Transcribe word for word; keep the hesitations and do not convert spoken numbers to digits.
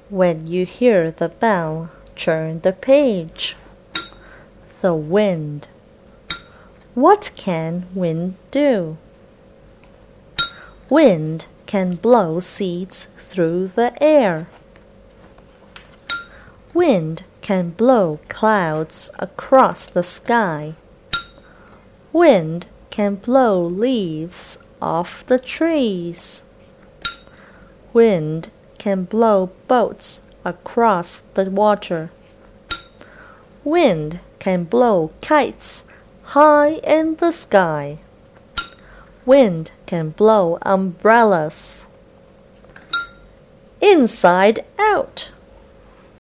When you hear the bell, turn the page. The wind. What can wind do? Wind can blow seeds through the air. Wind can blow clouds across the sky. Wind can blow leaves off the trees. Wind can blow boats across the water. Wind can blow kites high in the sky. Wind can blow umbrellas. Inside out.